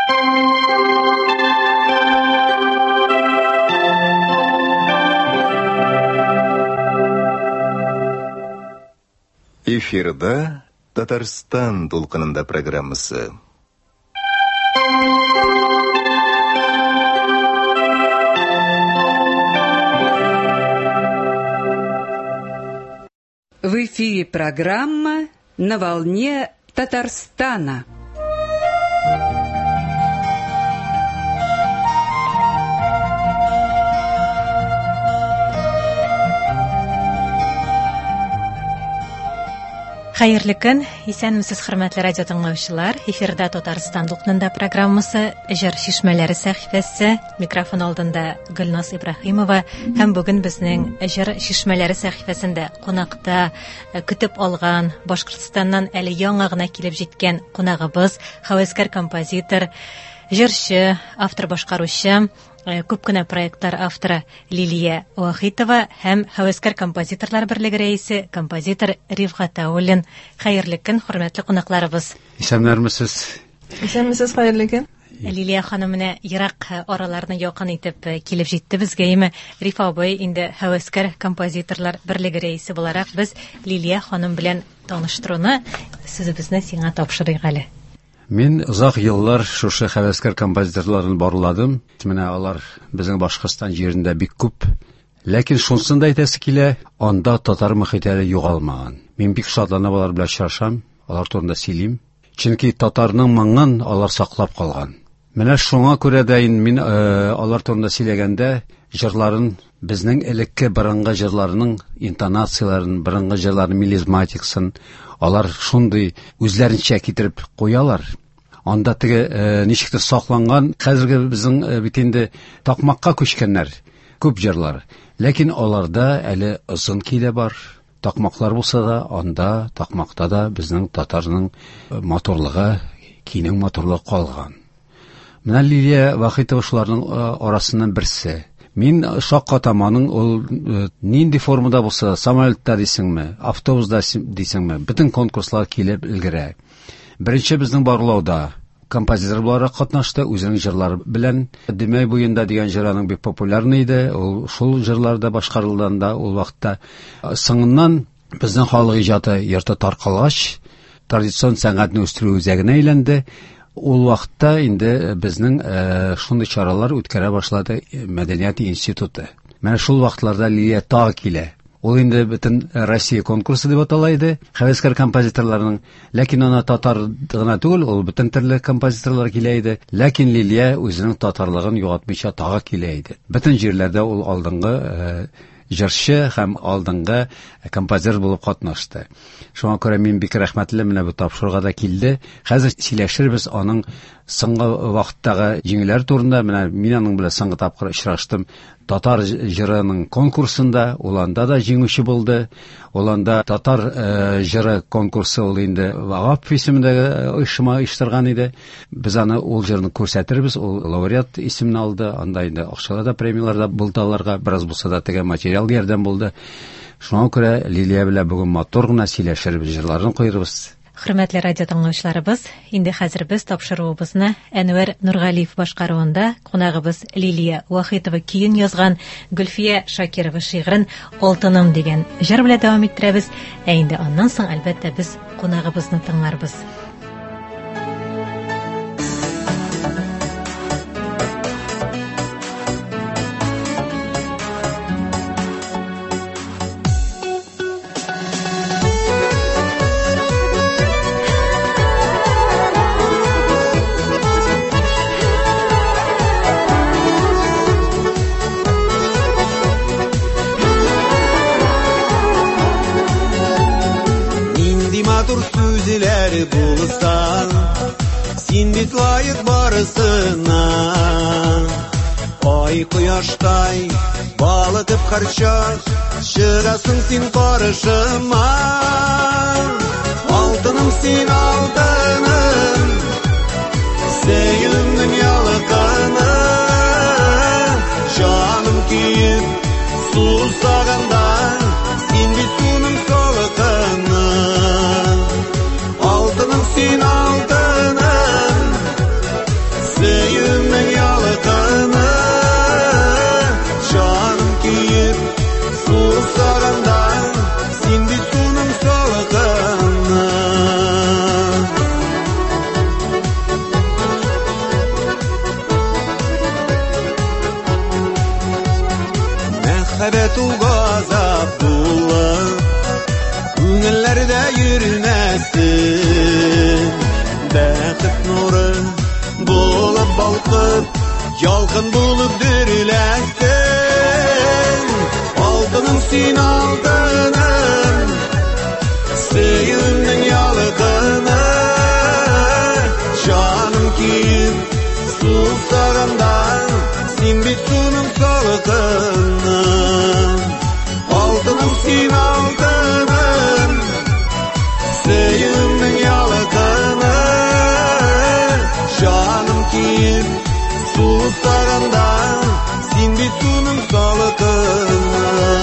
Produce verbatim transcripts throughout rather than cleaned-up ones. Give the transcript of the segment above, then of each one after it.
Эфирда Татарстан толқынында программасы. В эфире программа «На волне Татарстана». Хәерле көн, исәнмесез хөрмәтле радио тыңлаучылар. Эфирда Татарстан толқынында программасы Җыр шишмәләре сәхифәсе. Микрофон алдында Гөлназ Ибраһимова һәм бүген безнең Җыр шишмәләре сәхифәсендә кунакта көтеп алган, Башкортстаннан әле яңа гына килеп җиткән кунагыбыз, һәвәскәр композитор, җырчы, автор башкаручы, күп кенә проекттар авторы Лилия Вахитова һәм һәвәскәр композиторлар берлеге рәисе, композитор Рифгать Аулин. Хәерле көн, хөрмәтле кунакларыбыз. Исәнмесез. Исәнмесез, хәерле көн. Лилия ханым менә ерак араларны якын итеп килеп җитте безгә. Име Рифа абый инде һәвәскәр композиторлар берлеге рәисе буларак без Лилия ханым белән таныштыруны сүзебезне сиңа тапшырыйк әле. Мин озак еллар шушы һәвәскәр композиторларын барладым. Менә алар безнең Башкортстан җирендә бик күп. Ләкин шунысын да әйтәсе килә, анда татар мөхите югалмаган. Мин бик шатланып алар белән очрашам, алар турында сөйлим. Чөнки татарның моңын алар саклап калган. Менә шуңа күрә дә мин э, алар турында сөйләгәндә җырларын безнең элекке борынгы җырларының интонацияларын, борынгы җырларның мелизматикасын алар шундый үзләренчә китереп куялар. Анда теге э, ничектер сакланган, хәзерге безнең э, бит инде такмакка күчкәннәр күп җырлар. Ләкин аларда әле озын килә бар. Такмаклар булса да, анда такмакта да безнең татарның моторлыгы, кинең моторлыгы калган. Менә Лилия Вахитова шуларның арасыннан берсе. Мин шаккатаманың ул нинди формада булса, самолетта дисеңме, автобуста дисеңме, бөтен конкурслар килеп өлгерә. Беренче безнең барлауда композитор буларак катнашты, үзенең җырлары белән. Димәй буенда дигән җыраның бик популяр иде. Ул шул җырларда башкарылганда ул вакытта соңыннан безнең халык иҗаты йорты таркалгач, традицион сәнгатьне үстерү үзәгенә әйләнде. Ул вакытта инде безнең э, шундый чаралар үткәрә башлады Мәдәният институты. Менә шул вакытларда Лилия тагы килә. Ул инде бөтен Россия конкурсы дип атала иде, һәвәскәр композиторларның. Ләкин ана татар гына түгел, ул бөтен төрле композиторлар килә иде. Ләкин Лилия үзенең татарлыгын югатмыйча тагы килә иде. Бөтен җирләрдә ул алдынгы э, җырчы һәм алдынгы композитор булып катнашты. Шуңа күрә мин бик рәхмәтле менә бу тапшыруга да килде. Хәзер сөйләшербез аның соңгы вакыттагы җиңүләр турында. Менә мин аның белән соңгы тапкыр очраштым татар җырының конкурсында. Ул анда да җиңүче булды. Ул анда татар э, җыры конкурсы ул инде Вагап исемендәге оешма оештырган иде. Без аны ул җырны күрсәтербез. Ул лауреат исемен алды. Анда инде акчалы да премиялар да булды аларга. Бераз булса да теге материал ярдәм булды. Шуңа күрә Лилия белән бүген матур гына сөйләшербез, җырларын куербыз. Хөрмәтле радио тыңлаучыларыбыз, инде хәзер без тапшыруыбызны Әнвәр Нургалиев башкаруында кунагыбыз Лилия Вахитова көен язган Гөлфия Шакирова шигырен Алтыным дигән җыр белән дәвам иттерәбез. Ә инде аннан соң әлбәттә без кунагыбызны тыңларбыз. Булыстан син бит лайык барысына, ай кояштай балытып харчак чыгасың син каршыма. Алтыным син алтыным, сөйлемнең ялыканы, җаным киеп сусаганда син бит суның солыканы. Алтыным син алтыным, мәхәббәт ул газап дулы, күңелләрдә йөрмәсен. Бәхет нуры булып балкып, ялкын булып дөрләсен. Алтыным син алтыным, сөюмнең ялкыны, жаным киеп сусаганда, син бит суның салкыны. Алтыным син алтыным, сөюмнең ялкыны, жаным киеп сусаганда, син бит суның салкыны.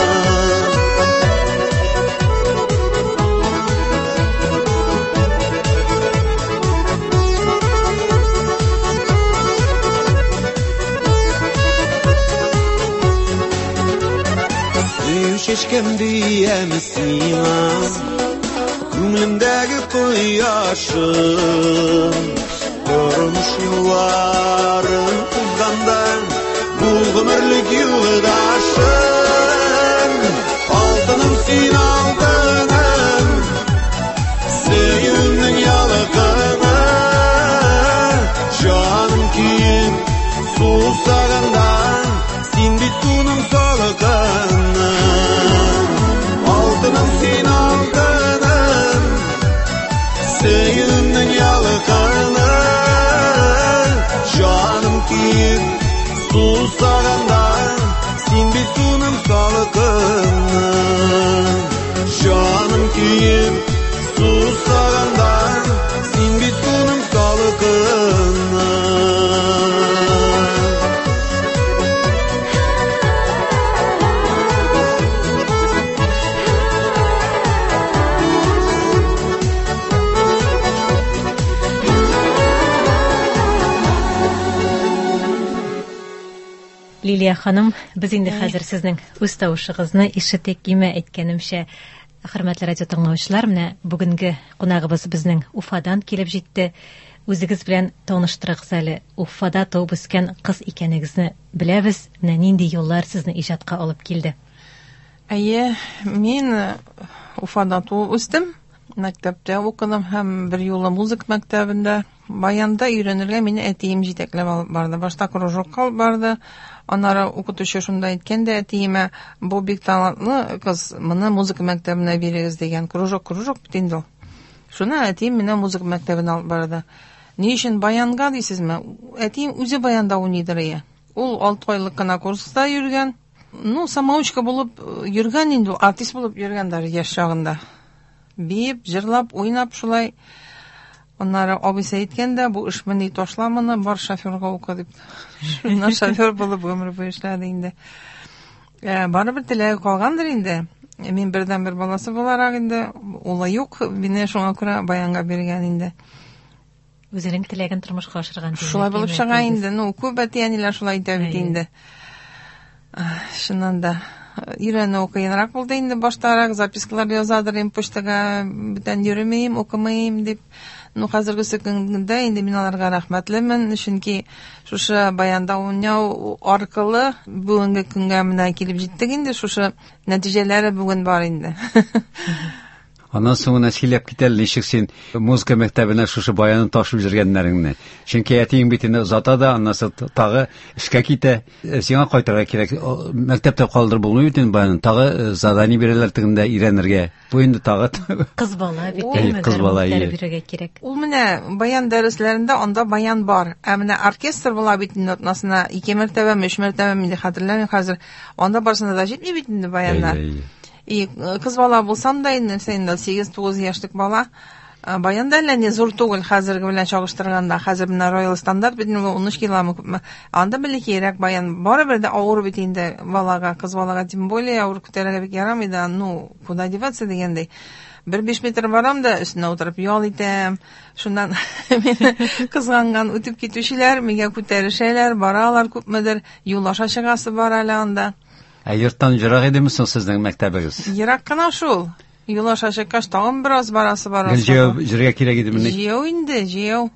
Шешкем диеме сиңа, күңелемдәге кояшым, тормыш юлларын узганда, бул гомерлек юлдашым. Алтыным син алтыным, сөюмнең ялкыны, жаным киеп сусаганда, син бит суның салкыны. Алтыным син алтыным, сөюмнең ялкыны, жаным киеп сусаганда, син бит суның салкыны. Жаным киеп сусаганда, син бит суның салкыны. Лилия ханым, без инде хәзер сезнең үз тавышыгызны ишетик. Име әйткәнемчә, хөрмәтле радио тыңлаучылар, менә бүгенге кунагыбыз безнең Уфадан килеп җитте. Үзегез белән таныштырыгыз әле. Уфада туып үскән кыз икәнегезне беләбез. Менә нинди юллар сезне иҗатка алып килде? Әйе, мин Уфада туып үстем. Мәктәптә укыдым һәм бер юлы музыка мәктәбендә. Баянда өйрәнергә мине әтием җитәкләп алып барды. Башта кружокка алып барды. Аннары укытучы шунда әйткәндә, әтиемә, бу бик талантлы кыз, моны музыка мәктәбенә бирегез дигән. Кружок, кружок бит инде ул. Шуны әтием мине музыка мәктәбенә алып барды. Ни өчен Баянга дисезме? Әтием үзе Баянда уйныйдыр ия. Ул алты айлык кына курста йөргән. Ну, самоучка булып йөргән инде, артист булып йөргәндер яшь чагында. Биеп, җырлап, уйнап шулай. Аннары абыйсы әйткәндә, бу эш менә ташламаны, бар шоферга ука дип. Шуннан шофер булып гомер буе эшләде инде. Э, барыбер теләге калгандыр инде. Мин бердән бер баласы буларак инде, улы юк, мине шуңа күрә Баянга биргән инде. Үзенең теләген тормышка ашырган. Шулай булып чыга инде. Ну, күп әтиәниләр шулай әйтә бит инде. Шуннан да өйрәнү кыенрак булды инде баштарак, запискалар язадыр, им почтага бүтән йөрмәйм, укымыйм дип. Ну, хәзерге көндә инде мин аларга рәхмәтлемен, чөнки шушы Баянда уйнау аркылы бүгенге көнгә менә килеп җиттек инде, шушы нәтиҗәләре бүген бар инде. Аннан соң сөйләп китәл, ничек син музыка мәктәбенә шушы Баянны ташып җиргәннәреңне. Чөнки әтиң бит инде озата да, аннан соң тагы эшкә китә. Сиңа кайтырга кирәк. Мәктәптә калдыр булмый бит инде Баянны. Тагы задание бирәләр тегендә өйрәнергә. Бу инде тагы кыз бала бит, кыз бала бирергә кирәк. Ул менә Баян дәресләрендә анда Баян бар. Ә менә оркестр була бит инде атнасына ике мәртәбә, өч мәртәбә мине хәтерләмим хәзер. Анда барсында да җитми бит инде Баяннар. И кыз бала булсам да инде сигез-тугыз яшьлек бала, Баянда әллә не зур түгел хәзерге белән чагыштырганда. Хәзер менә Royal стандарт бит ун өч километр күпме. Анда бәлкирәк Баян. Барыбер дә авыр бит инде балага, кыз балага тем более авыр күтәрергә бик ярамый да. Ну, куда деваться дигәндәй. Бер биш метр барам да өстенә утырып ял итәм. Шуннан мине кызганган үтеп китүчеләр мигә күтәрешәләр, баралар күпмедер, юл аша чыгасы бар әле анда. Ә йорттан җырак идеме соң сезнең мәктәбегез? Ерак кына шул. Юл аша чыккач тагын бераз барасы бар. Җыяу җырга кирәк идеме? Җыяу инде, җыяу.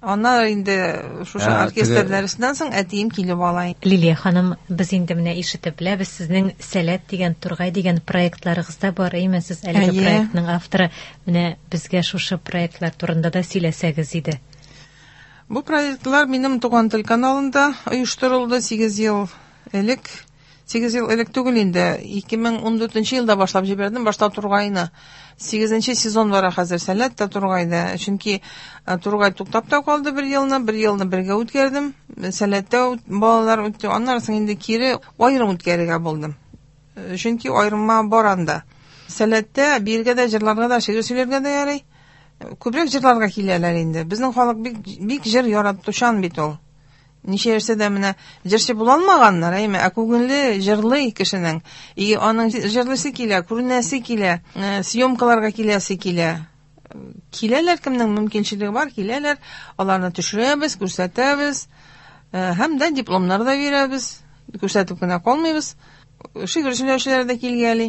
Аннар инде шушы Ә, оркестр теге- дәресеннән соң әтием килеп ала. Лилия ханым, без инде менә ишетеп беләбез, сезнең Сәләт дигән, Тургай дигән проектларыгызда бар, әйме, сез әлеге Әйе. проектның авторы. Менә безгә шушы проектлар турында да сөйләсәгез иде. Бу проектлар минем туган тел каналында оештырылды сигез ел элек. сигез ел элек түгел инде, ике мең ун дүртенче елда башлап җибәрдем, башта Тургайны. сигезенче сезон бара хәзер Сәләт тә Тургайда. Чөнки ә, Тургай туктап та калды бер елны, бер елны бергә үткәрдем. Сәләттә үт- балалар үтте, аннан соң инде кире аерым үткәрергә булдым. Э, Чөнки аерыма баранда. Сәләттә биргә дә җырларга да, шигырь сөйләргә дә ярый. Күбрәк җырларга киләләр инде. Безнең халык бик бик җыр яратучан бит ул. Ничә яшьтә дә менә җырчы була алмаганнар, әйме, ә күңелле җырлый кешенең. И аның җырлыйсы килә, күренәсе килә, э, съемкаларга киләсе килә. Киләләр, кемнең мөмкинчелеге бар, киләләр. Аларны төшерәбез, күрсәтәбез. Э, Һәм дә дипломнар да бирәбез. Күрсәтеп кенә калмыйбыз. Шигырь сөйләүчеләр дә килгәли.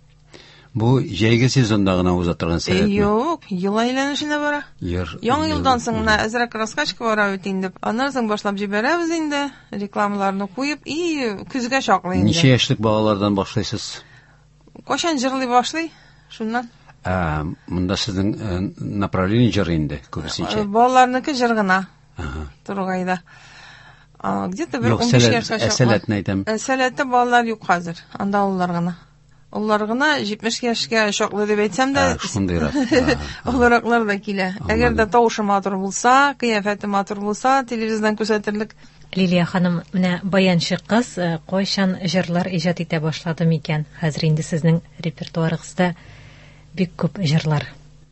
Бу җәйге сезонда гына уза торган Э, сәләтме? Юк, ел әйләнешенә бара. Йыр- Яңа йыр- елдан соң гына әзрәк раскачка бара бит инде. Аннан соң башлап җибәрәбез инде, рекламаларны куеп, и күзгә чаклы инде. Ничә яшьлек балалардан башлыйсыз? Кашан җырлый башлый? Шуннан. Ә, монда сезнең э, направление җыр инде, Э, күбесенчә. Балаларныкы җыр гына Ага. Тургайда. А, где-то бер Юк, ун биш сәләт- яшькә ә, чаклы. сәләтне әйтәм. Э, Сәләттә балалар юк хәзер. Анда уллар гына. Уллар гына җитмеш яшькә чаклы дип әйтсәм дә, Ә, шундыйрак. Ага. уллараклар да килә. Әгәр дә Аңладым. тавышы матур булса, кыяфәте матур булса, телевизордан күрсәтерлек. Лилия ханым, менә баянчы кыз э, кайчан җырлар иҗат итә башлады микән? Хәзер инде сезнең репертуарыгызда бик күп җырлар.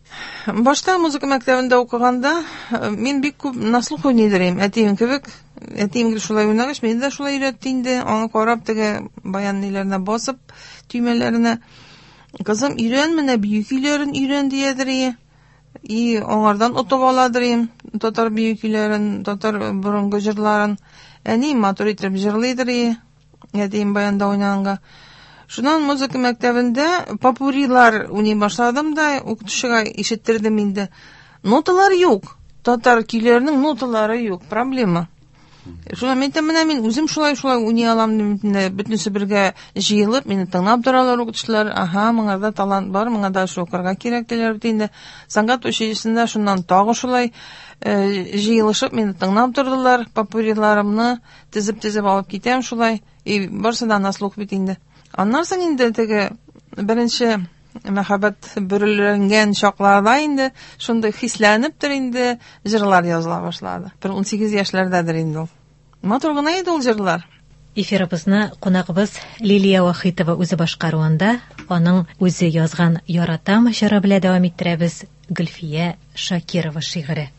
Башта музыка мәктәбендә укыганда э, мин бик күп наслух уйныйдым, әтием кебек. Әтием шулай уйнагач, мине дә шулай өйрәтте инде. Аңа карап теге баян ниләренә басып, төймәләренә. Кызым, өйрән менә бию көйләрен өйрән диядер. И аңардан отып аладыр, татар бию көйләрен, татар борынгы җырларын. Әни матур итеп җырлыйдыр. Әтием баянда уйнаганга. Шуннан музыка мәктәбендә попурилар уйный башладым да, укытучыга ишеттердем инде. Ноталар юк. Татар көйләренең ноталары юк, проблема. Шуннан мен менә мин үзем шулай-шулай уйный алам дип, бөтенесе бергә җыелып, мине тыңлап торалар укытучылар. Аха, моңарда талант бар, моңа да шул укырга кирәк диләр бит инде. Сәнгать училищесында шуннан тагы шулай э, җыелышып, мине тыңлап тордылар, попуриларымны тезеп-тезеп алып китәм шулай. И барсы да наслух бит инде. Аннан соң инде теге беренче мәхәббәт бөрелгән чакларда инде шундый хисләнептер инде җырлар языла башлады. Бер ун сигез яшьләрдәдер инде ул. Матур гына иде ул җырлар. Эфирыбызны кунагыбыз Лилия Вахитова үзе башкаруында, аның үзе язган Яратам җыры белән дәвам иттерәбез. Гөлфия Шакирова шигыре.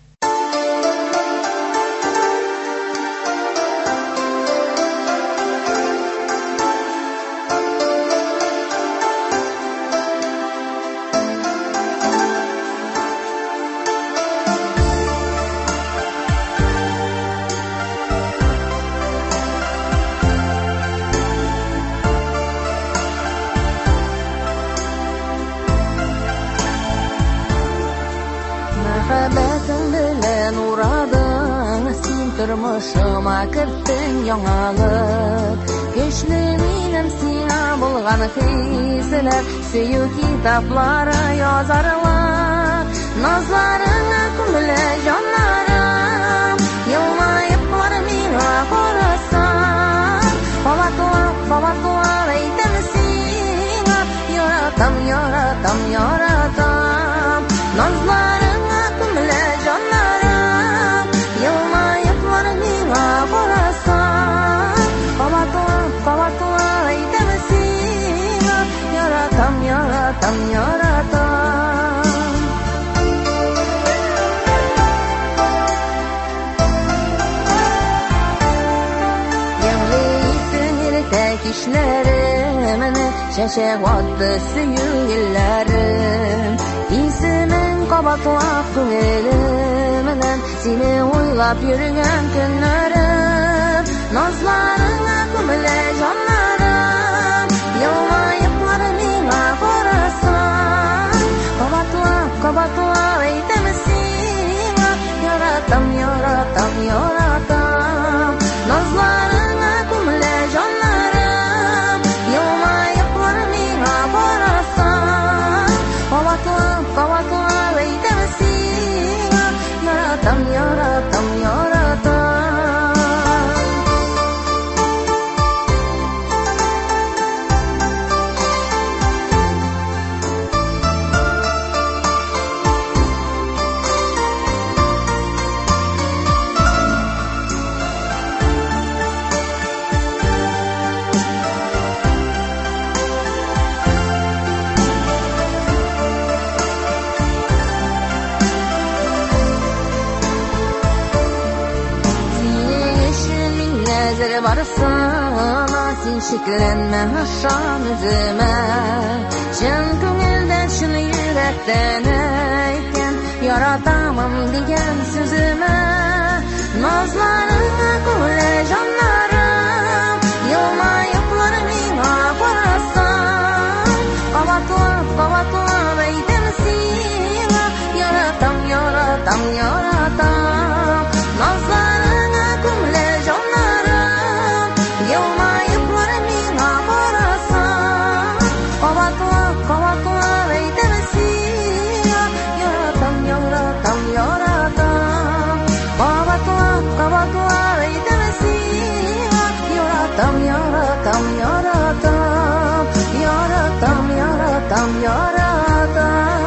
Тормышыма керттең яңалык, көчле минем сиңа булган хисләр, сөю китаплары язарлык, назларыңа күмелә җаннарым, елмаеп бар миңа карасаң, кабатлап, кабатлап әйтәм сиңа, яратам, яратам, яратам, назларыңа күмелә җаннарым, елмаеп Яратам, яратам, яратам. Ямлы итениртә кишләремне, чәчәк атты сөю елләрем. Исемең кабатлап күңелемнән, сине уйлап йөргән көннәрем. Назларыңа күмелә җаннарым, елмаеп бар миңа карасаң, кабатлап, кабатлап әйтәм сиңа, яратам, яратам. gözleri barısına sen şekillenme haşan üzüme Şın köngülden şunu yürekten eyken yaratamam diyen sözüme Nazlarına kule canlarım yılmayıplarım parasan Kavatla kavatla beytemsin yaratam yaratam yaratam Nazlarına kule canlarım yılmayıplarım parasan Kavatla kavatla beytemsin yaratam yaratam yaratam Kavatla kavatla beytemsin yaratam yaratam yaratam Yaratam yaratam yaratam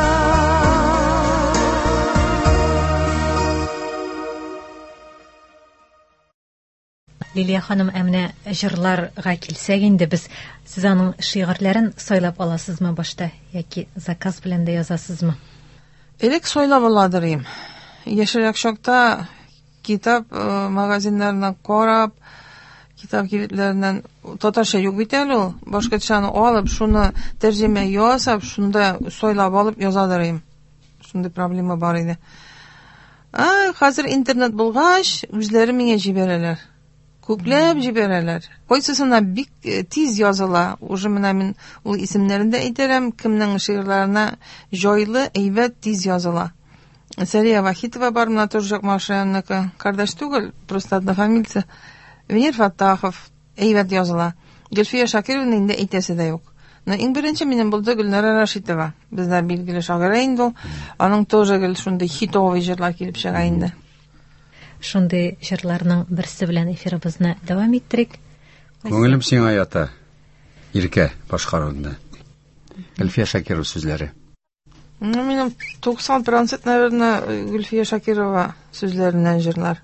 Лилия ханым, әмнә җырларга килсәк инде, без сез аның шигырьләрен сайлап аласызмы башта, яки заказ белән дә язасызмы? Элек сойлап аладырым. Яшәрәк чакта китап магазиннарына карап, китап килетләреннән татарча юк бит әле ул. Башкачаны алып, шуны тәрҗемә ясап, шунда сойлап алып язадырым. Шундый проблема бар иде. А, хәзер интернет булгач, үзләре миңа җибәрәләр. Күпләп җибәрәләр. Кайсысына бик тиз языла. Уже менә мин ул исемнәрен дә әйтәм, кемнең шигырьләренә җайлы, әйбәт тиз языла. Сәрия Вахитова бар, менә тоже Машаянныкы, кардаш түгел, просто однофамильцы. Венер Фаттахов әйбәт языла. Гөлфия Шакировна инде әйтәсе дә юк. Но иң беренче минем булды Гөлнара Рашитова. Бездә билгеле шагыйрь инде ул. Аның тоже гел шундый хитовый җырлар килеп чыга инде. Шундый җырларның берсе белән эфирыбызны дәвам иттерик. Күңелем сиңа ята. Иркә башкаруында. Гөлфия Шакирова сүзләре. Ну, минем туксан процент, наверное, Гөлфия Шакирова сүзләреннән җырлар.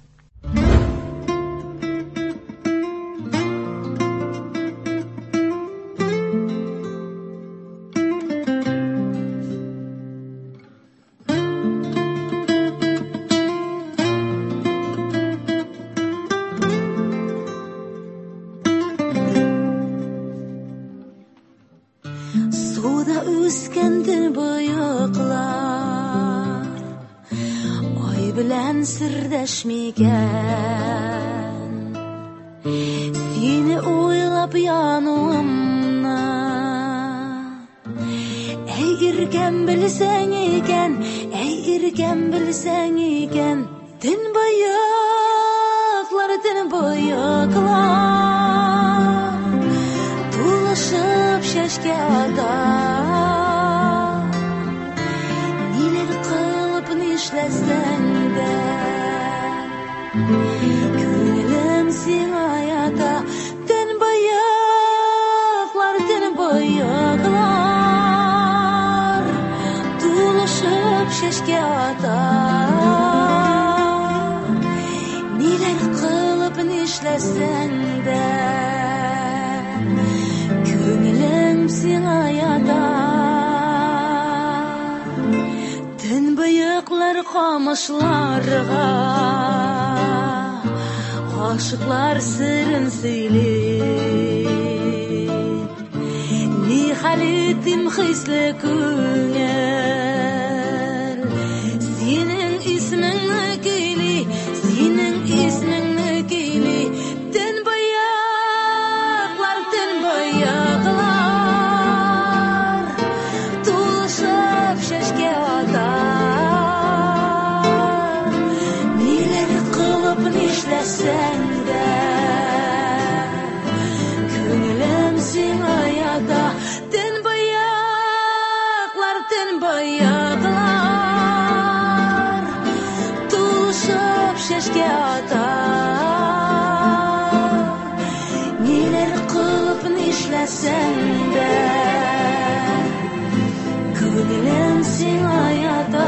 Суда үскәндер бояклар Ай белән сердәшмигән Сине уйлап януымна Әй иркәм белсәң икән Әй иркәм белсәң икән Төн бояклар, төн бояклар Тулышып шәшкә ата Ниләр кылып нишләсәң дә Күңелем сиңа ята Төн бояклар, төн бояклар Тулышып шәшкә ата Ниләр кылып нишләсәң дә Күңелем сиңа ята Төн бояклар камышларга Гашыклар сырын сөйли Ни хәл итим хисле күңел Синең исмеңне көйли Синең исмеңне көйли Төн бояклар, төн бояклар Тулышып шәшкә ата Ниләр кылып нишләсәң дә Күңелем сиңа ята Төн бояклар, төн бояклар Тулышып шәшкә ата Ниләр кылып нишләсәң дә Күңелем сиңа ята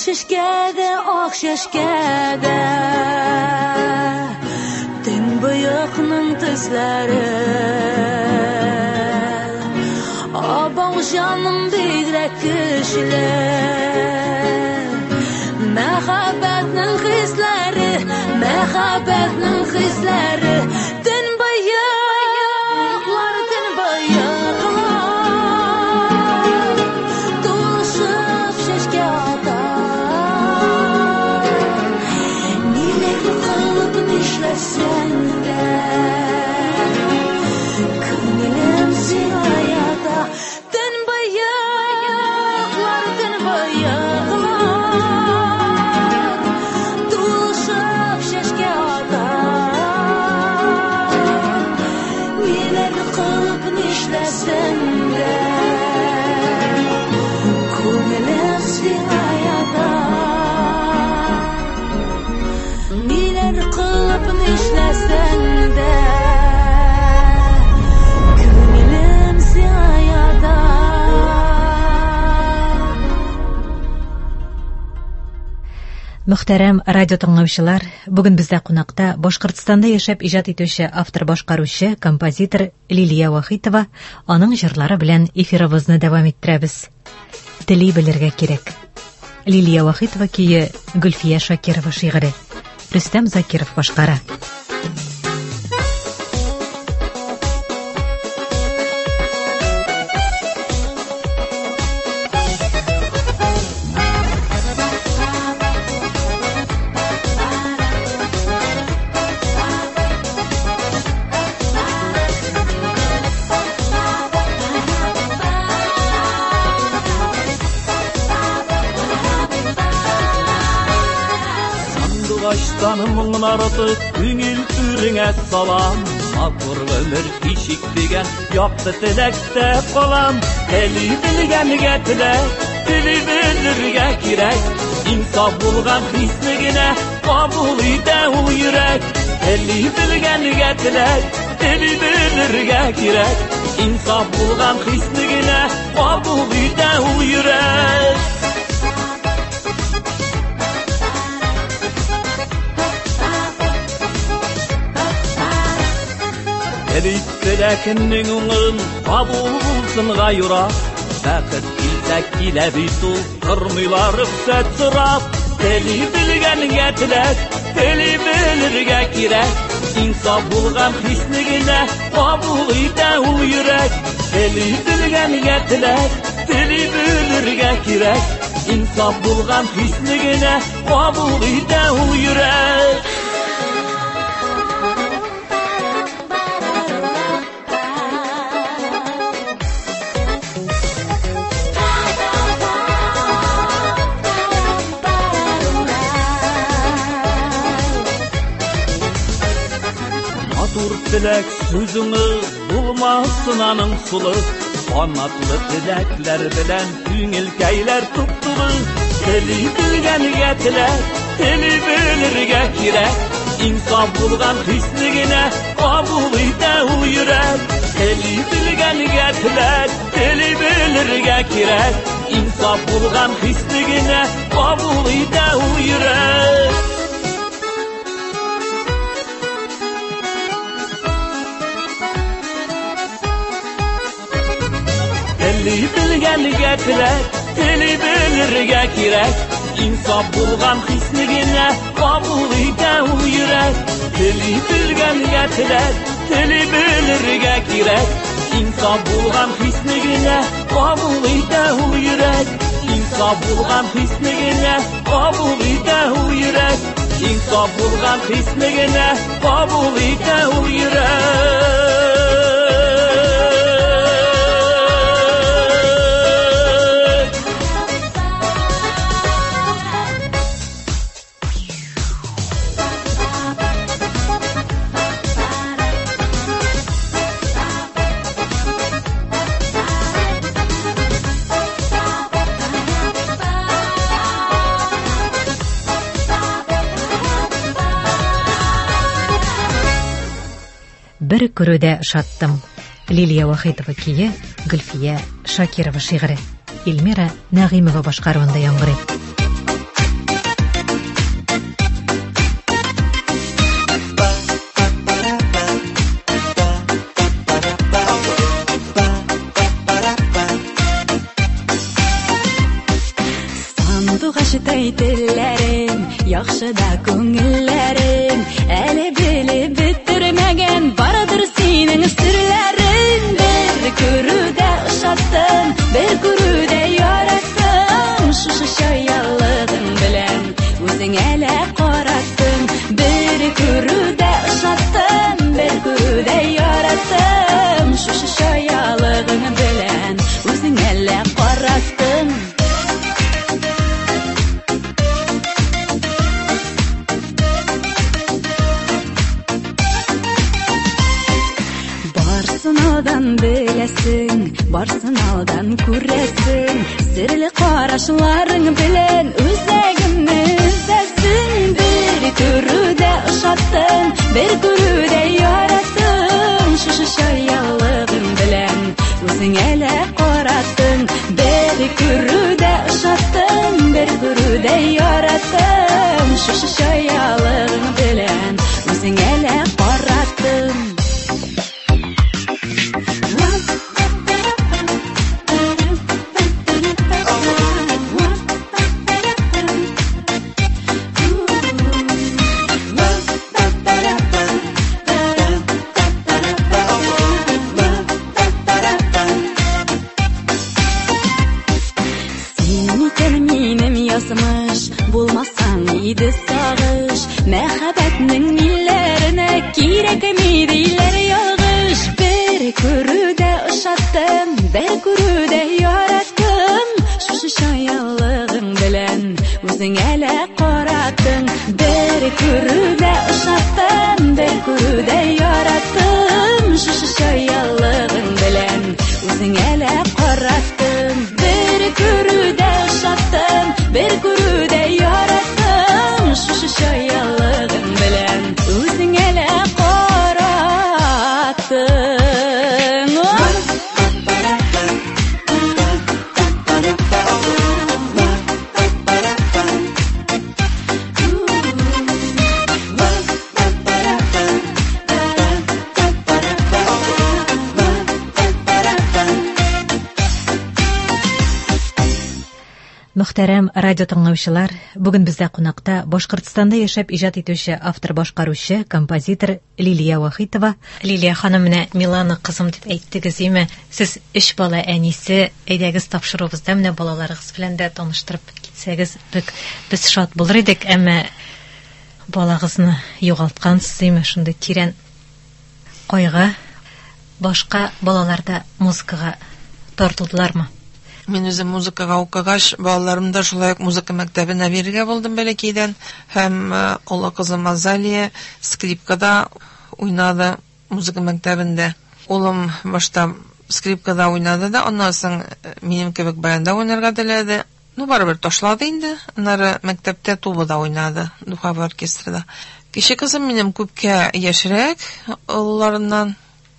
şişkede ak şişkede Tün bıyıkның tüzleri Abang canım bigrek güçlü Mehabetnin hisleri Mehabetnin hisleri Tün bıyıklar Tün bıyıklar Dolaşıp şişke atar Nileri kılıp nişlesen de Kınilem sirayada Tün bıyıklar Tün bıyıklar Dolaşıp şişke atar Nileri kılıp nişlesen de Kınilem sirayada Niler kılıp nişlesen de Könülüm siyada Мөхтәрәм радио тыңлаучылар, бүген бездә кунакта Башкортстанда яшәп иҗат итүче автор башкаручы, композитор Лилия Вахитова, аның җырлары белән эфирыбызны дәвам иттерәбез. Тели белергә кирәк. Лилия Вахитова көе Гөлфия Шакирова шигыре. Рөстәм Закиров башкара. Сандугаштан артı Күңел түреңә салам Матур өмір кичик дигән Якты теләктә калам Тели белгәнгә теләк Тели белергә кирәк Инсаф булган хисне генә Кабул итә ул йөрәк Тели белгәнгә теләк Тели белергә кирәк Инсаф булган хисне генә Кабул итә ул йөрәк Теләкеннең уңын кабул булсын гайра Бәхет килсә килә бит ул Тормыйлар рөхсәт сорап Тели белгәнгә теләк Тели белергә кирәк Инсаф булган хисне генә Кабул итә ул йөрәк Тели белгәнгә теләк Тели белергә кирәк Инсаф булган хисне генә Кабул итә ул йөрәк Теләк сүзеңе булмасын аның сулы Канатлы теләкләр белән күңелкәйләр туптылы Тели белгәнгә теләк Тели белергә кирәк Инсаф булган хисне генә Кабул итә ул йөрәк Тели белгәнгә теләк Тели белергә кирәк Инсаф булган хисне генә Кабул итә ул йөрәк Тели белгәнгә теләк Тели белергә кирәк Инсаф булган хисне генә Кабул итә ул йөрәк Тели белгәнгә теләк Тели белергә кирәк Инсаф булган хисне генә Кабул итә ул йөрәк Инсаф булган хисне генә Кабул итә ул йөрәк Инсаф булган хисне генә Кабул итә ул йөрәк Бер күрүдә шаттым. Лилия Вахитова көе, Гөлфия Шакирова шигыре. Эльмира Нәгыймова башкаруында яңгырый. телләрен, яхшы да күңелләрен, әле белеп бетермәгән барадыр синең серләрен. Бер күрүдә ошаттым, бер күрүдә яраттым, шушы чаялыгың белән үзең әле караттың. Бер күрүдә ошаттым, бер күрүдә яраттым, шушы чаялыгың белән үзең әле караттың. Барсын алдан беләсең, барсын алдан күрәсең, серле карашларың белән үзәгемне үзәсең. Бер күрүдә ошаттым, бер күрүдә яраттым, шушы чаялыгың белән үзең әле караттың. Бер күрүдә ошаттым, бер күрүдә яраттым, шушы чаялыгың белән үзең әле караттың. Булмасаң иде сагыш, мәхәббәтнең милләренә кирәкми диләр ялгыш. Бер күрүдә ошаттым, бер күрүдә яраттым, шушы чаялыгың белән үзең әле караттың. Бер күрүдә ошаттым, бер күрүдә яраттым, шушы чаялыгың белән үзең әле караттың. Бер күрүдә ошаттым, бер күрүдә яраттым, шушы чаялыгың белән үзең әле караттың. Мөхтәрәм радио тыңлаучылар, бүген бездә кунакта Башкортстанда яшәп иҗат итүче автор башкаручы, композитор Лилия Вахитова. Лилия ханым, менә Милана кызым дип әйттегез, име? Сез өч бала әнисе, әйдәгез тапшырыгызда менә балаларыгыз белән дә таныштырып китсәгез, бик без шат булыр идек, әмма балагызны югалткансыз, име? Шундый тирән кайгы. Башка балаларда музыкага тартылдылармы? Мин үзем музыкага укыгач, балаларымда шулай ук музыка мәктәбенә бирергә булдым бәләкәйдән, һәм олы кызым Азалия скрипкада уйнады музыка мәктәбендә. Улым башта скрипкада уйнады да, аннан соң минем кебек баянда уйнарга теләде. Ну, барыбер ташлады инде. Аннары мәктәптә тубада уйнады, духовой оркестрда. Кече кызым минем күпкә яшьрәк олларыннан.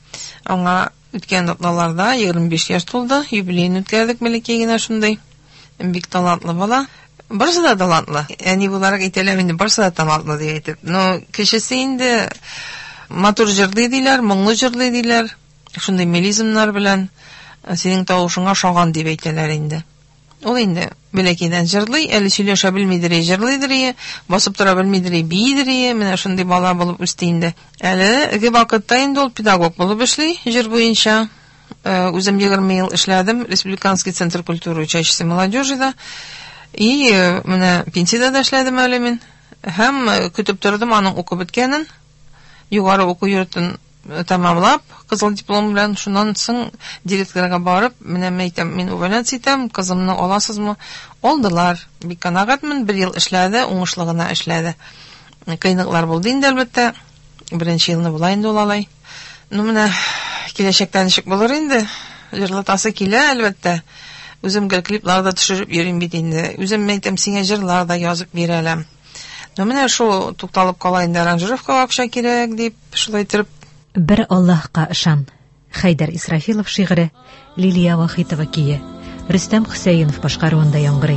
Аңа үткән атналарда егерме биш яшь тулды, юбилейны үткәрдек бәләкәй генә шундый. Бик талантлы бала. Барысы да талантлы. Әни буларак әйтәләр инде, барысы да талантлы дип әйтеп. Ну, кечесе инде матур җырлый диләр, моңлы җырлый диләр. Шундый мелизмнар белән синең тавышыңа шаган дип әйтәләр инде. Ул инде бәләкәйдән җырлый, әле сөйләшә белмидер, җырлыйдыр, басып тора белмидер, биидер, менә шундый бала булып үсте инде. Әле ге вакытта инде ул педагог булып эшли, җыр буенча. Үзем егерме ел эшләдем Республиканский центр культуры учащейся молодежи да. И менә пенсиядә дә эшләдем әле мин. Һәм көтеп тордым аның укып беткәнен. Югары уку йортын тамамлап, кызыл диплом белән шуннан соң директорга барып, менә мәйтәм, мин увольняться итәм, кызымны аласызмы? Алдылар. Бик канәгатьмен, бер ел эшләде, уңышлы гына эшләде. Кыйныклар булды инде әлбәттә. Беренче елны була инде ул алай. Ну, менә киләчәктә ничек булыр инде? Җырлатасы килә әлбәттә. Үзем гел клипларда төшереп йөрим бит инде. Үзем мәйтәм, сиңа җырлар да язып бирәләм. Ну, менә шул тукталып кала инде, аранжировкага акча кирәк дип, шулай итеп. Бер Аллаһка ышан. Хайдар Исрафилов шигыре, Лилия Вахитова кие. Рөстәм Хөсәенов башкаруында яңгырый.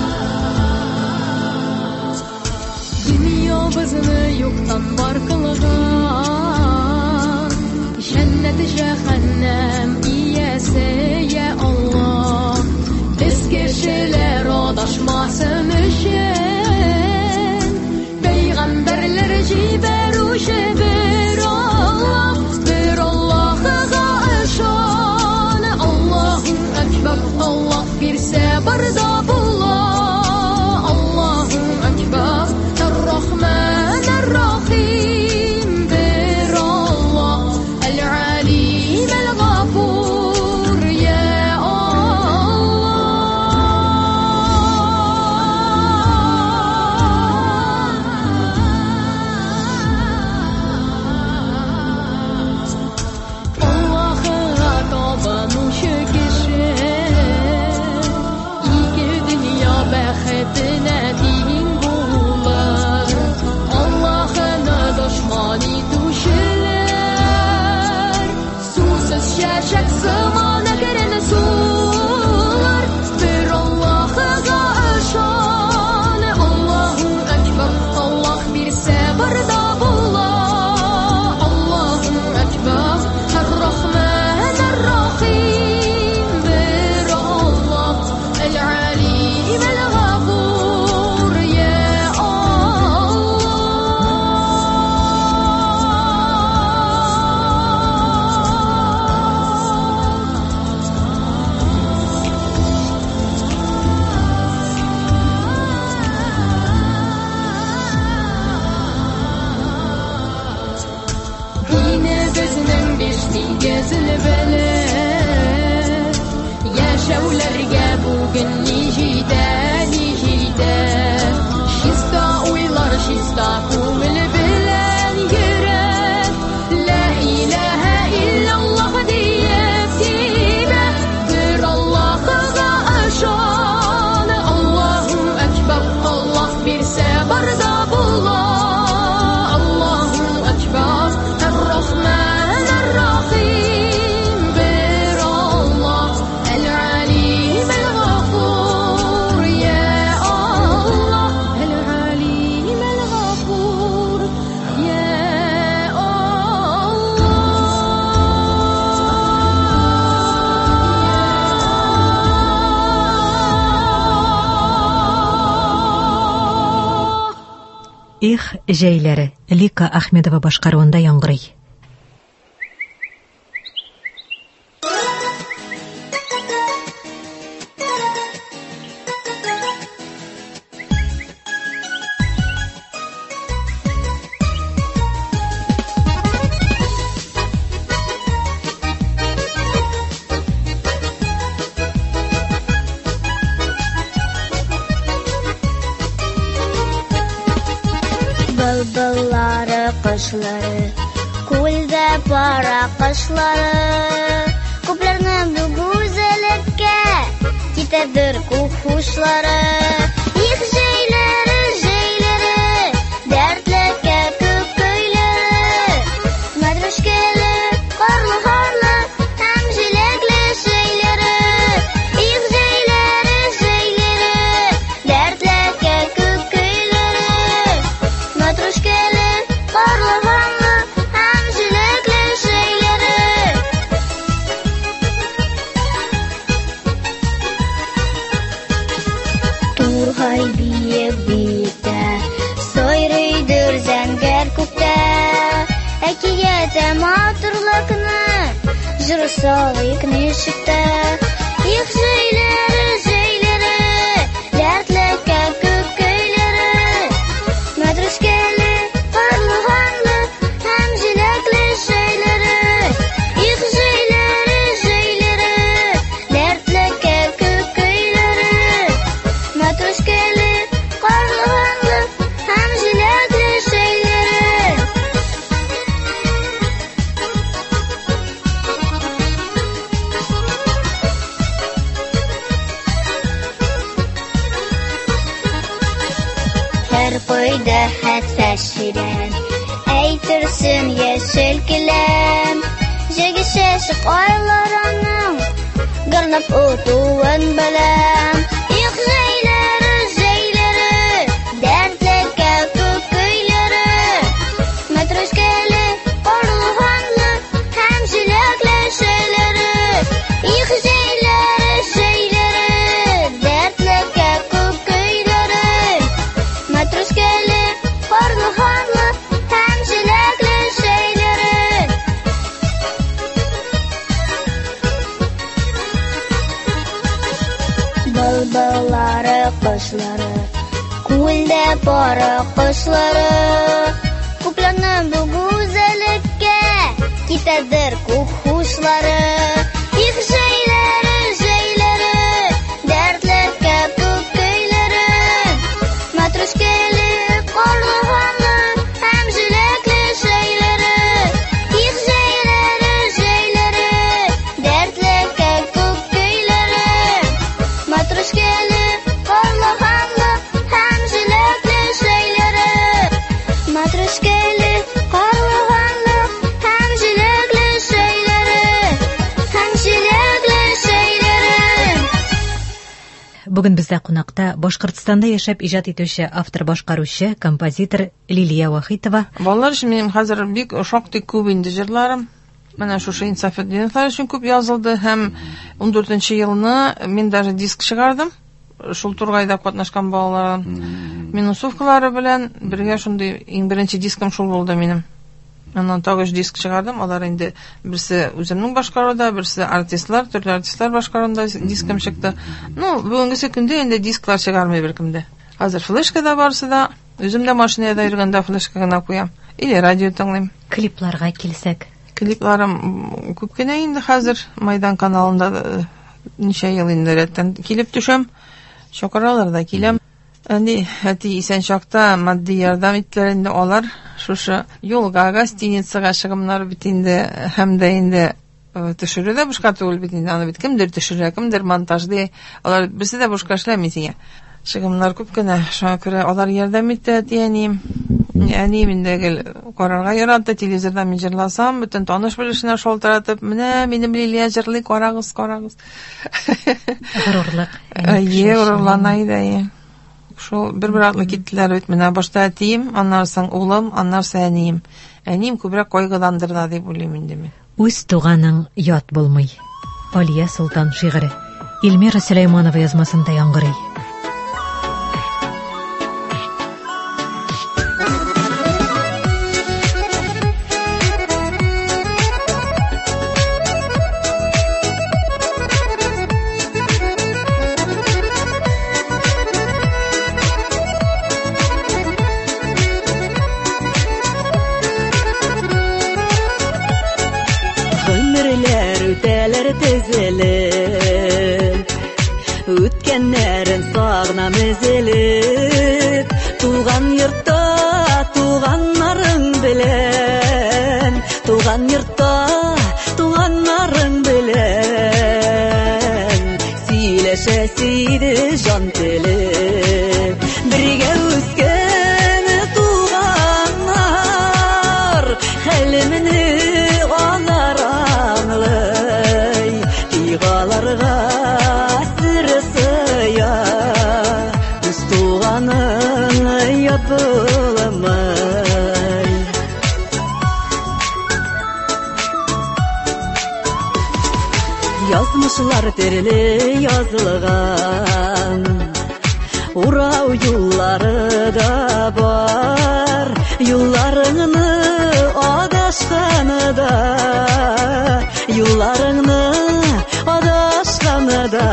Dünya bizini yo'qdan var qilgan birse barda bulla. Allahu Ekber, Er-Rahman Er-Rahim, bir Allah, El-Alim El-Gafur, ya Şaşak zamana gelene sular, bir Allah'a aşan. Allahu Ekber, Allah bir sebarda bulla. Allahu Ekber, Er-Rahman Er-Rahim, bir Allah, El-Alim El-Gafur, ya yaşavlarga bugün nijida nijida şista uylar şista ko'ngil bilan yurar. La ilaha illalloh deyip dina, bir Allah'a aşan. Allahu Ekber, Allah bir sebarda bulla. Allahu Ekber, Er-Rahman Er-Rahim, bir Allah, El-Alim El-Gafur, ya Allah, El-Alim El-Gafur, ya Allah. Их җәйләре Лика Ахмедова башкаруында яңгырый. Былбыллары кышлары, күлдә бара кышлары, күпләрне бу гүзәлеккә китәдер күк хушлары. Их җәйләре, җәйләре, дәртлеккә күк көйләре, мәдрүшкәле, карлы-харлы һәм җиләкле җәйләре. Их җәйләре, җәйләре, дәртлеккә күк көйләре, мәдрүшкәле, карлы-харлы һәм җиләкле җәйләре. Тургай биек биектә, сайрыйдыр зәңгәр күктә, әкиятә матурлыкны, җыр салыйк нишектә. Их җәйләре, җәйләре, дәртлеккә күк көйләре, мәдрүшкәле, карлы-харлы һәм җиләкле җәйләре. Их җәйләре, җәйләре, дәртлеккә күк көйләре, мәдрүшкәле, карлы-харлы һәм җиләкле җәйләре. Һәр кайда хәтфә ширән, әйтерсең яшел келәм. Җәге шәшек айлар аның, гырлап утуын беләм. Их җәйләре, җәйләре, дәртлеккә күк көйләре, мәдрүшкәле, карлы-харлы һәм җиләкле җәйләре. Их җәйләре, җәйләре, дәртлеккә күк көйләре, мәдрүшкәле, карлы-харлы һәм җиләкле җәйләре. Былбыллары, кышлары, күлдә пары кышлары. Күпләрнең бу гүзәллеккә китәдер күк хушлары. Их җәйләре, җәйләре, дәртләккә күк көйләре. Матрошкәле, карлыганлы һәм җиләкле җәйләре. Их җәйләре, җәйләре, дәртләккә күк көйләре. Матрошкәле, карлыганлы һәм җиләкле җәйләре. Матрошкәле, карлыганлы һәм җиләкле җәйләре. Һәм җиләкле җәйләре. Бүген бездә кунакта Башкортстанда яшәп иҗат итүче автор, башкаручы, композитор Лилия Вахитова. Балалар өчен минем хәзер бик шактый күп инде җырларым. Менә шушы Инсафетдиновлар өчен күп язылды һәм ун дүртенче елны мин даже диск чыгардым. Шул тургайда катнашкан балалар минусовкалары белән бергә шундый иң беренче дискым шул булды минем. Аннан тагы өч диск чыгардым. Алар инде берсе үземнең башкаруда, берсе артистлар, төрле артистлар башкарында дискым чыкты. Ну, бүгенге көндә инде дисклар чыгармый беркемдә. Хәзер флешкада барсы да, үзем дә машинада йөргәндә флешка гына куям. Или радио тыңлыйм. Клипларга килсәк, Клипларым күп кенә инде хәзер Майдан каналында ничә ел инде рәттән килеп төшәм. Чакыраларда киләм. Әни, әти исән чакта матди ярдәм иттеләр инде алар. Шушы юлга, гостиницага чыгымнар бит инде һәм дә инде төшерү дә бушка түгел бит инде. Аны бит кемдер төшерә, кемдер монтажлый. Алар берсе дә бушка эшләми сиңа. Чыгымнар күп кенә. Шуңа күрә алар ярдәм итте әтиәним. Әни миндәге карарга ярата, телевизорда мин җырласам, бөтен таныш белешенә шалтыратып, менә минем Лилия җырлый, карагыз, карагыз. горурлык. Әйе, горурлана иде. Шул бер-бер атлы киттеләр бит менә башта әтием, аннан соң улым, аннан соң әнием. Әнием күбрәк кайгыдандырды дип уйлыйм инде мин. Үз туганың ят булмый. Алия Солтан шигыре. Илмира Сөләйманова язмасында яңгырый. Үткәннәрен сагынам өзелеп, туган йортта, туганнарың белән, туган йортта, туганнарың белән, сөйләшәсе иде җан телеп, бергә үскән туганнар, хәлемне алар аңлый, тигаларга Язмышлар төрле язылган, урау юллары да бар, юлларыңны адашканы да, юлларыңны адашканы да,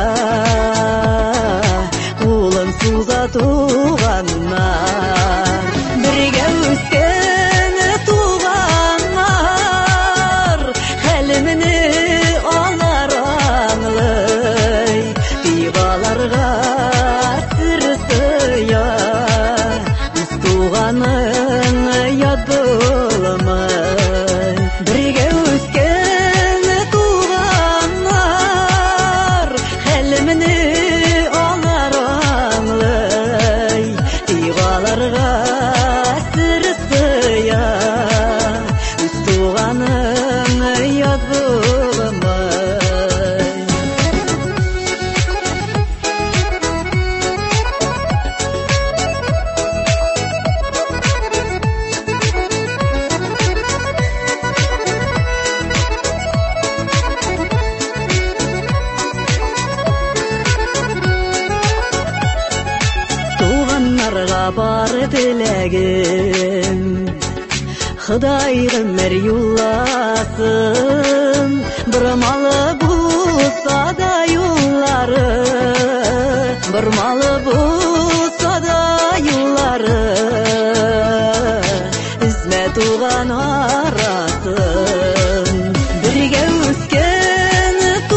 кулын суза туганнар, бергә үскән туганнар, хәлемне алар аңлый, тигаларга сер сыя, үз туганың ядылмый, бергә үскән туганнар, хәлемне алар аңлый, тигаларга сер сыя, үз туганың ядылмый. Туганнарга бар теләгем, Ходай гомер юлласын, бер малы булса да юллары, Burmalı bulsa da yılları üzme tuğan arasın birge üsken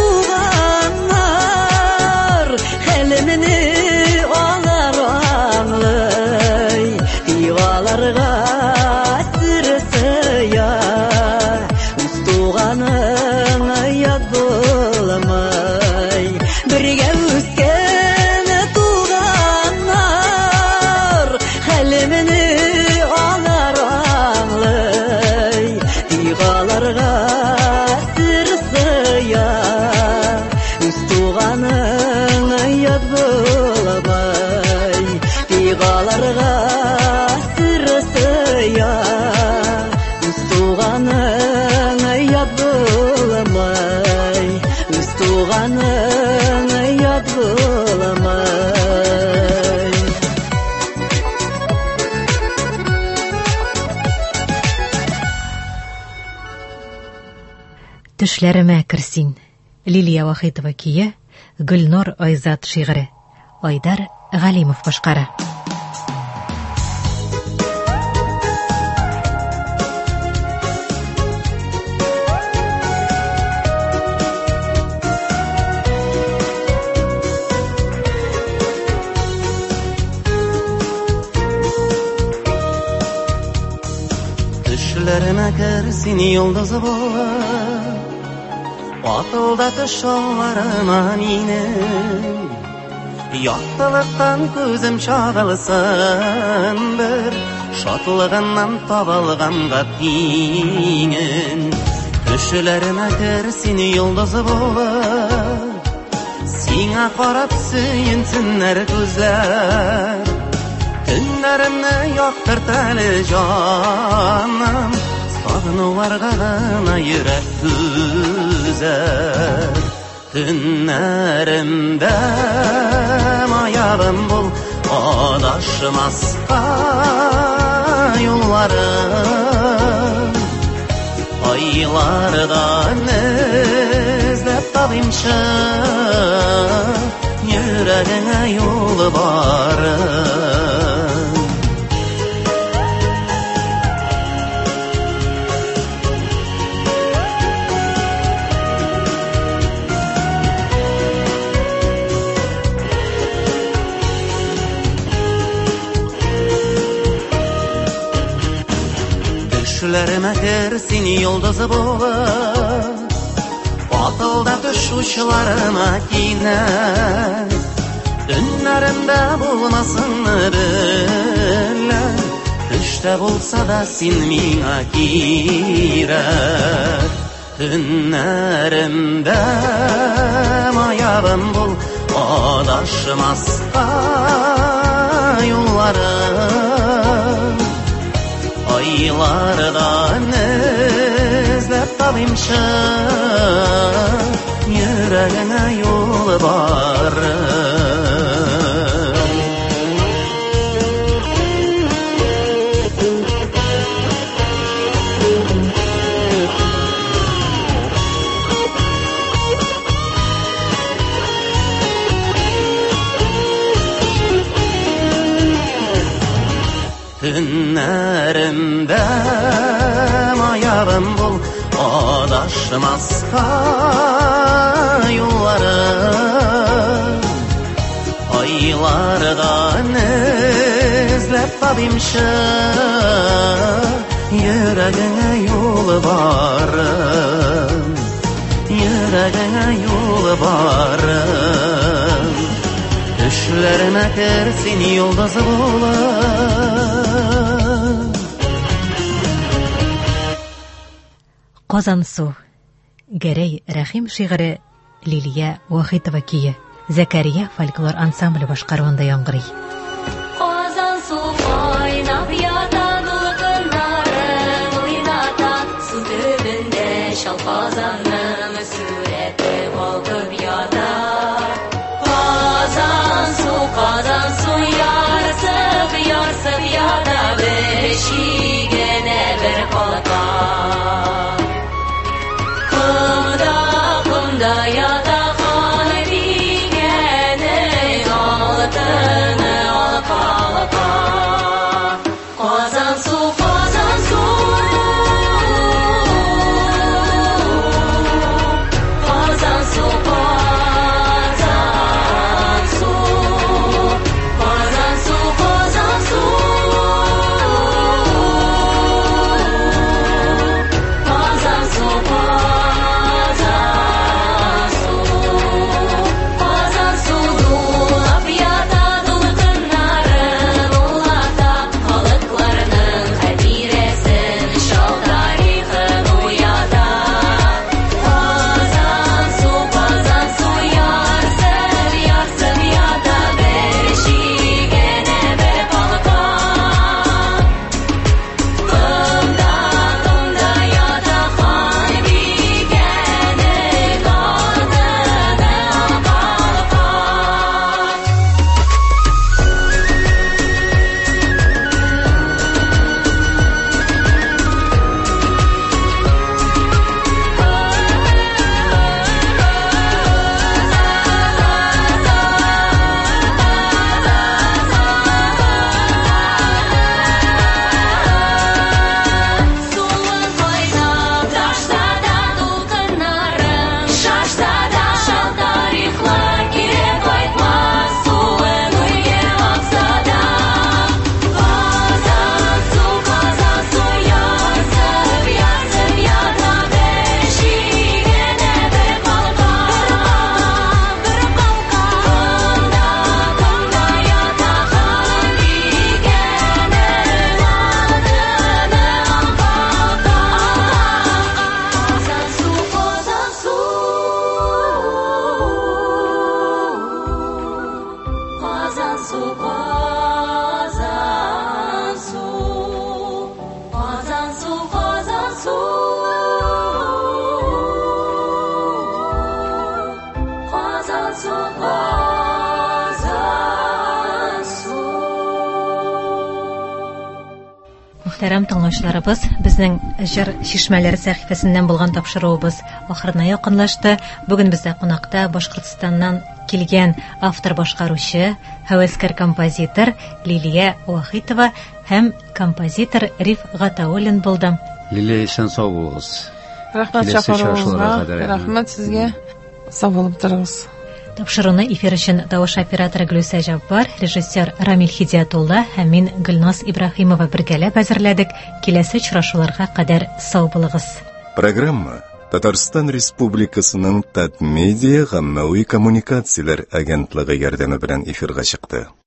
tuğanlar helimini olar anlay divalarga sırısıya üst tuğanın yad bulamay birge üsken tuğanlar helimini olar anlay divalarga sırısıya üst tuğanın yad bulamay divalarga sırısıya üst tuğanın yad bulamay üst tuğanın yad bulamay Төшләремә керсин. Лилия Вахитова кие, Гөлнур Айзат шигыре. Айдар Галимов башкара. Düşlerime kersin yıldızı bolar Atıldatı şollarıma minin Yattılıktan gözüm çağılsın bir Şatlığından tabalğanға tinin Düşlerime kersin yıldızı bolar Sina qarab süyünsinler gözler Tünlerimni yoqtirtali canım Sağnularga gana yürek güzel Tünlerimde mayabım bul Adaşmasqa yollarım Aylardan izlep tabimşi Yüreğine yolu barım Düşlerime kersin yıldızı bolar Batılda düşüşlarıma kiner Dünlerimde bulmasın birler Düşte bulsa da sin mina girer Dünlerimde mayabım bul Adaşmasqa yollarım Aylardan izlep tabimşi Yüreğine yol barım Tünlerimde mayabım bul Adaşmasqa yollarım Aylardan izlep tabimşi Yüreğine yol barım Yüreğine yol barım Düşlerime kersin yıldızı bolar Казан су. Гәрәй Рәхим шигыре Лилия Вахитова кие. Зәкәрия фольклор ансамбле башкаруында яңгырый. Казан су кайнап ята, дулкыннарын уйната, су төбендә шал казанның сүрәте калкып ята. Казан су, Казан су ярсып, ярсып ята, бер шигенә бер калка. Kumda kumda yata kal diyene al су, Казан су, Казан су, Казан су, Казан су, Казан су. Мөхтәрәм тыңлаучыларыбыз, безнең җыр шишмәләре сәхифәсеннән булган тапшыруыбыз ахырына якынлашты. Бүген бездә кунакта Башкортстаннан килгән автор башкаручы, һәвәскәр композитор Лилия Вахитова һәм композитор Риф Гатауллин булды. Лилия, исән сау булыгыз. Рәхмәт Киләсе чакыруыгызга. чаршыларга кадәр. Рәхмәт сезгә. Сау булып торыгыз. Тапшыруны эфир өчен тавыш операторы Гөлүсә Җаббар, режиссер Рамил Хидиятулла һәм мин Гөлназ Ибраһимова бергәләп әзерләдек. Киләсе очрашуларга кадәр сау булыгыз. Программа Татарстан Республикасының Татмедиа гаммәви коммуникацияләр агентлыгы ярдәме белән эфирга чыкты.